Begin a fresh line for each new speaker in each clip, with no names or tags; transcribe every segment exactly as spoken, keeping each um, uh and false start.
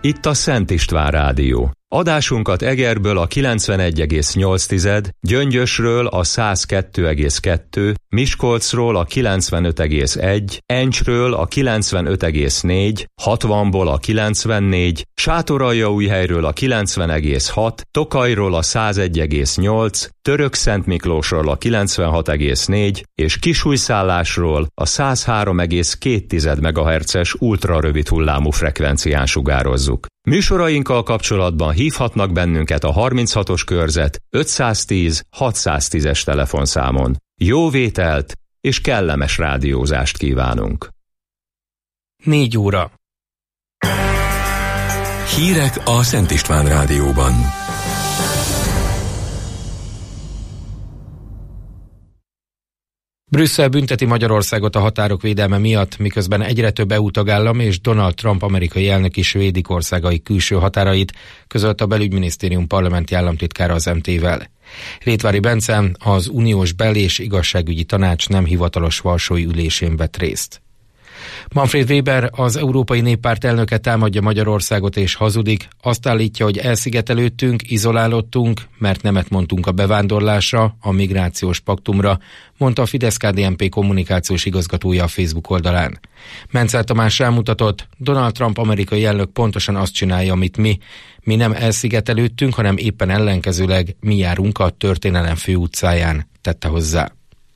Itt a Szent István Rádió. Adásunkat Egerből a kilencvenegy egész nyolc, Gyöngyösről a száz kettő egész kettő, Miskolcról a kilencvenöt egész egy, Encsről a kilencvenöt egész négy, hatvanból a kilencvennégy, Sátoraljaújhelyről a kilencven egész hat, Tokajról a száz egy egész nyolc, Törökszentmiklósról a kilencvenhat egész négy és Kisújszállásról a száz három egész két megahertzes ultrarövid hullámú frekvencián sugározzuk. Műsorainkkal kapcsolatban hívhatnak bennünket a harminchatos körzet ötszáztíz hatszáztízes telefonszámon. Jó vételt és kellemes rádiózást kívánunk!
Négy óra.
Hírek a Szent István Rádióban.
Brüsszel bünteti Magyarországot a határok védelme miatt, miközben egyre több é u tagállam és Donald Trump amerikai elnök is védik országai külső határait, közölt a belügyminisztérium parlamenti államtitkára az em té-vel. Rétvári Bence az uniós bel- és igazságügyi tanács nem hivatalos varsói ülésén vett részt. Manfred Weber, az Európai Néppárt elnöke támadja Magyarországot és hazudik, azt állítja, hogy elszigetelődtünk, izolálódtunk, mert nemet mondtunk a bevándorlásra, a migrációs paktumra, mondta a Fidesz-ká dé en pé kommunikációs igazgatója a Facebook oldalán. Mencel Tamás rámutatott, Donald Trump amerikai elnök pontosan azt csinálja, amit mi. Mi nem elszigetelődtünk, hanem éppen ellenkezőleg mi járunk a történelem főutcáján, tette hozzá.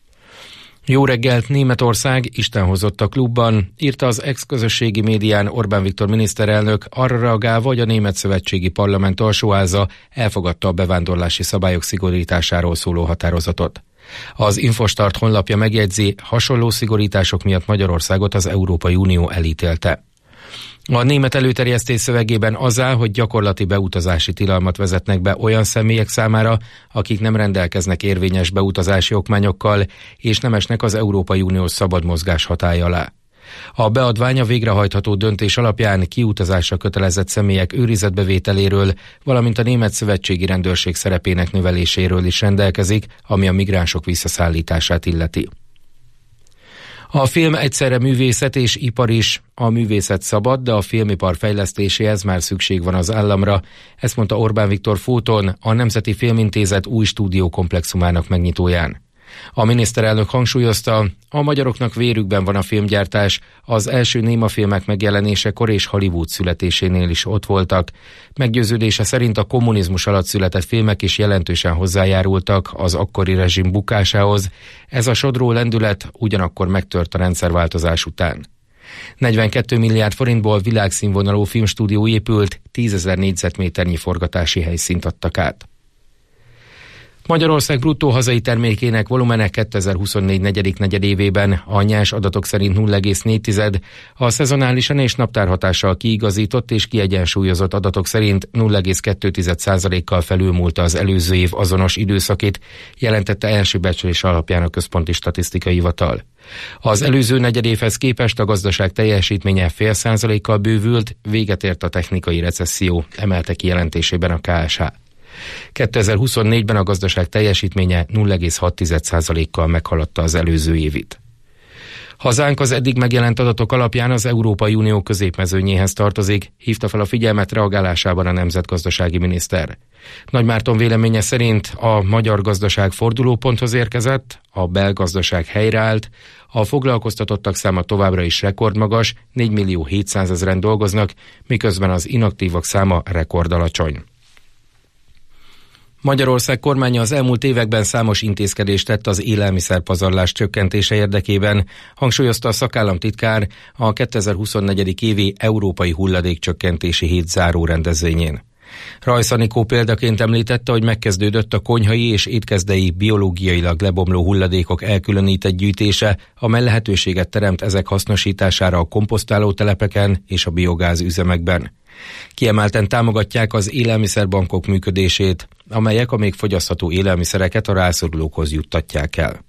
Jó reggelt, Németország Isten hozott a klubban, írta az ex-közösségi médián Orbán Viktor miniszterelnök, arra reagálva, hogy a Német Szövetségi Parlament alsóháza elfogadta a bevándorlási szabályok szigorításáról szóló határozatot. Az Infostart honlapja megjegyzi, hasonló szigorítások miatt Magyarországot az Európai Unió elítélte. A német előterjesztés szövegében az áll, hogy gyakorlati beutazási tilalmat vezetnek be olyan személyek számára, akik nem rendelkeznek érvényes beutazási okmányokkal, és nem esnek az Európai Uniós szabad mozgás hatálya alá. A beadvány a végrehajtható döntés alapján kiutazásra kötelezett személyek őrizetbevételéről, valamint a német szövetségi rendőrség szerepének növeléséről is rendelkezik, ami a migránsok visszaszállítását illeti. A film egyszerre művészet és ipar is. A művészet szabad, de a filmipar fejlesztéséhez már szükség van az államra. Ezt mondta Orbán Viktor Fóton, a Nemzeti Filmintézet új stúdiókomplexumának megnyitóján. A miniszterelnök hangsúlyozta, a magyaroknak vérükben van a filmgyártás, az első némafilmek megjelenésekor és Hollywood születésénél is ott voltak. Meggyőződése szerint a kommunizmus alatt született filmek is jelentősen hozzájárultak az akkori rezsim bukásához. Ez a sodró lendület ugyanakkor megtört a rendszerváltozás után. negyvenkét milliárd forintból világszínvonalú filmstúdió épült, tízezer négyzetméternyi forgatási helyszínt adtak át. Magyarország bruttó hazai termékének volumene kétezer-huszonnégy negyedik negyedévében a nyers adatok szerint nulla egész négy, a szezonálisan és naptárhatással kiigazított és kiegyensúlyozott adatok szerint nulla egész kettő százalékkal felülmúlta az előző év azonos időszakét, jelentette első becslés alapján a Központi Statisztikai Hivatal. Az előző negyedévhez képest a gazdaság teljesítménye fél százalékkal bővült, véget ért a technikai recesszió, emelte ki jelentésében a ká es há. kétezer-huszonnégyben a gazdaság teljesítménye nulla egész hat százalékkal meghaladta az előző évit. Hazánk az eddig megjelent adatok alapján az Európai Unió középmezőnyéhez tartozik, hívta fel a figyelmet reagálásában a nemzetgazdasági miniszter. Nagy Márton véleménye szerint a magyar gazdaság fordulóponthoz érkezett, a belgazdaság helyreállt, a foglalkoztatottak száma továbbra is rekordmagas, négy millió hétszázezren dolgoznak, miközben az inaktívak száma rekordalacsony. Magyarország kormánya az elmúlt években számos intézkedést tett az élelmiszerpazarlás csökkentése érdekében, hangsúlyozta a szakállamtitkár a kétezer-huszonnégy évi Európai Hulladékcsökkentési Hét záró rendezvényén. Rajsz Anikó példaként említette, hogy megkezdődött a konyhai és étkezdei biológiailag lebomló hulladékok elkülönített gyűjtése, amely lehetőséget teremt ezek hasznosítására a komposztáló telepeken és a biogáz üzemekben. Kiemelten támogatják az élelmiszerbankok működését, amelyek a még fogyasztható élelmiszereket a rászorulókhoz juttatják el.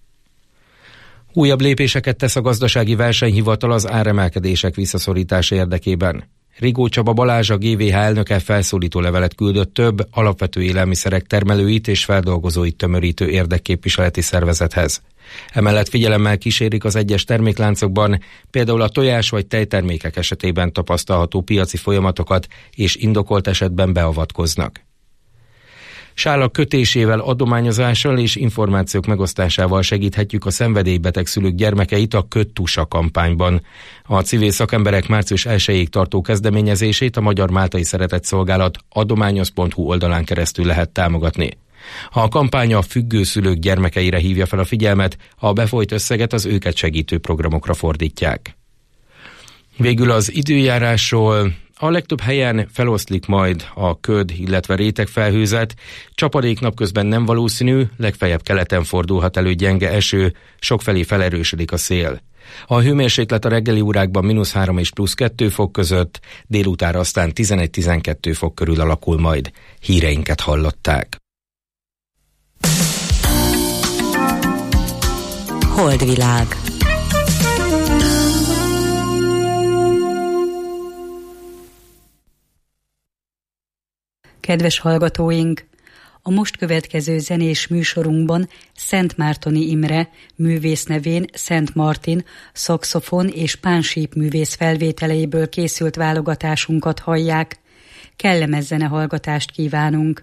Újabb lépéseket tesz a gazdasági versenyhivatal az áremelkedések visszaszorítása érdekében. Rigó Csaba Balázs, a gé vé há elnöke felszólító levelet küldött több alapvető élelmiszerek termelőit és feldolgozóit tömörítő érdekképviseleti szervezethez. Emellett figyelemmel kísérik az egyes termékláncokban, például a tojás vagy tejtermékek esetében tapasztalható piaci folyamatokat, és indokolt esetben beavatkoznak. Sálak kötésével, adományozással és információk megosztásával segíthetjük a szenvedélybeteg szülők gyermekeit a Ködtusa kampányban. A civil szakemberek március elsejéig tartó kezdeményezését a Magyar Máltai Szeretetszolgálat adományoz pont hu oldalán keresztül lehet támogatni. A kampány a függő szülők gyermekeire hívja fel a figyelmet, a befolyt összeget az őket segítő programokra fordítják. Végül az időjárásról. A legtöbb helyen feloszlik majd a köd, illetve rétegfelhőzet. Csapadék napközben nem valószínű, legfeljebb keleten fordulhat elő gyenge eső, sokfelé felerősödik a szél. A hőmérséklet a reggeli órákban mínusz három és plusz kettő fok között, délutára aztán tizenegy-tizenkét fok körül alakul majd. Híreinket hallották.
Holdvilág.
Kedves hallgatóink! A most következő zenés műsorunkban Szent Mártoni Imre, művész nevén Szent Martin, szaxofon és pánsíp művész felvételeiből készült válogatásunkat hallják. Kellemes zenehallgatást kívánunk!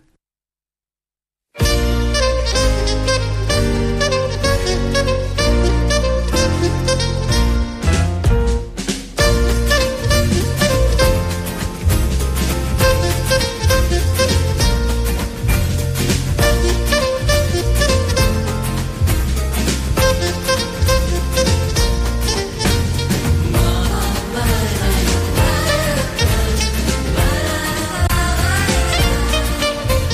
Bye.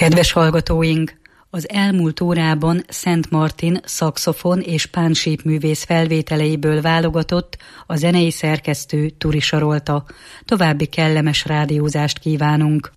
Kedves hallgatóink! Az elmúlt órában Szent Martin szaxofon és pánsípművész felvételeiből válogatott a zenei szerkesztő Turi Sarolta. További kellemes rádiózást kívánunk!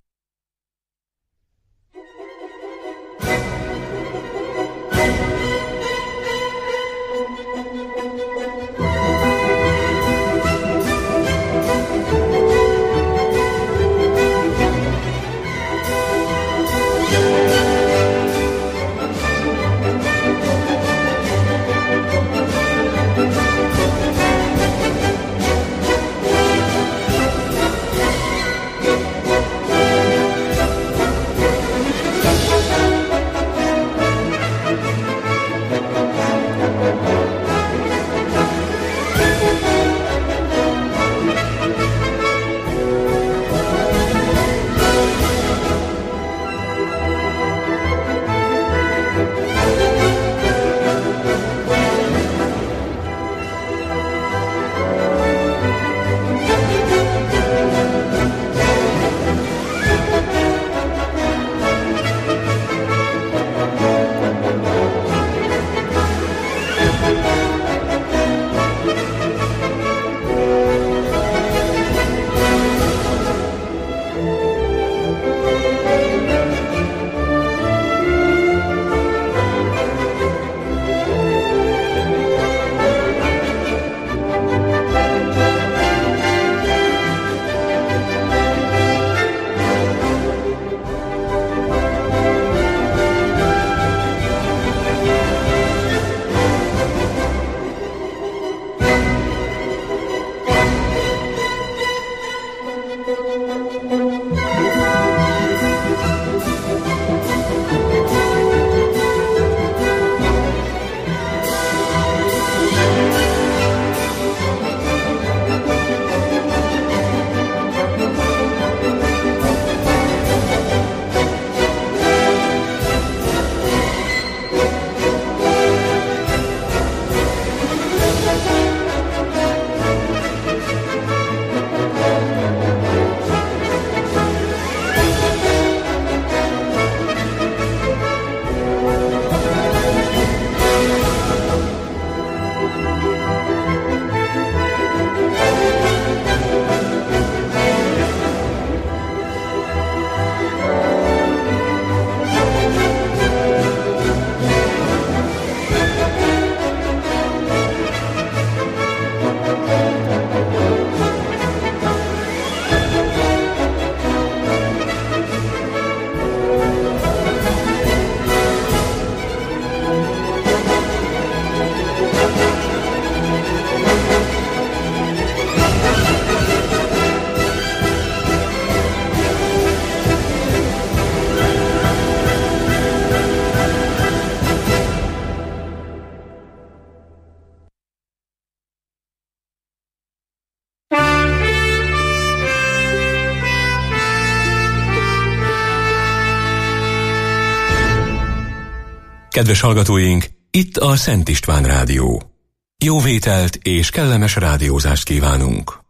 Kedves hallgatóink, itt a Szent István Rádió. Jó vételt és kellemes rádiózást kívánunk!